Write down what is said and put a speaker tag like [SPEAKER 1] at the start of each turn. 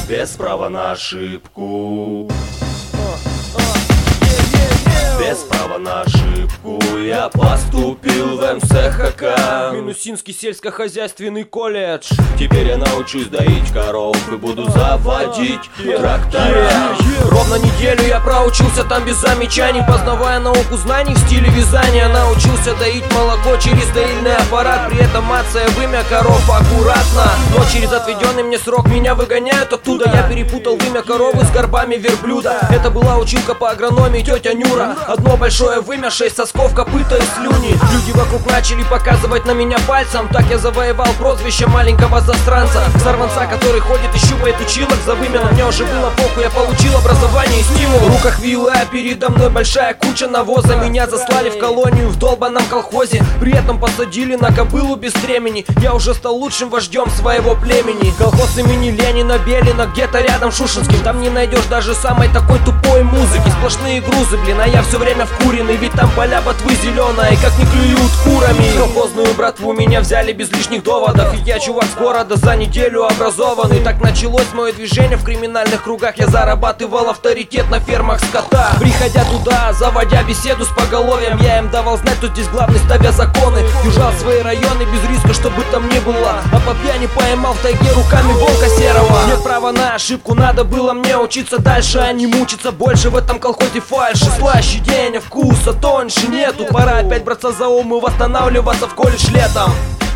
[SPEAKER 1] без права на ошибку. Без права на ошибку я поступил в МСХК,
[SPEAKER 2] Минусинский сельскохозяйственный колледж.
[SPEAKER 1] Теперь я научусь доить коров и буду заводить трактора.
[SPEAKER 2] Ровно неделю я проучился там без замечаний, познавая науку знаний в стиле вязания. Научился доить молоко через доильный аппарат, при этом мацая вымя коров аккуратно. Но через отведенный мне срок меня выгоняют оттуда. Я перепутал вымя коровы с горбами верблюда. Это была училка по агрономии тетя Нюра. Одно большое вымя, 6 сосков, копыта и слюни. Люди вокруг начали показывать на меня пальцем. Так я завоевал прозвище маленького засранца, сорванца, который ходит и щупает училок за вымя. Но мне уже было похуй, я получил образование и стимул. В руках вилла, а передо мной большая куча навоза. Меня заслали в колонию в долбанном колхозе. При этом посадили на кобылу без стремени. Я уже стал лучшим вождем своего племени. Колхоз имени Ленина Белина, где-то рядом с Шушинским. Там не найдешь даже самой такой тупой музыки. Сплошные грузы, блин, а я все время вкуренный. Ведь там поля ботвы зеленая, как не клюют курами. Колхозную братву меня взяли без лишних доводов. И я чувак с города, за неделю образованный. Так началось мое движение в криминальных кругах. Я зарабатывал авторитет на фермах скота. Приходя туда, заводя беседу с поголовьем, я им давал знать, кто здесь главный, ставя законы. Южал свои районы без риска, чтобы там не было. А по пьяни поймал в тайге руками волка серого. Нет права на ошибку, надо было мне учиться дальше, а не мучиться больше в этом колхозе фальши. Слаще день, вкуса тоньше нету. Пора опять браться за ум и восстанавливаться в колледж летом.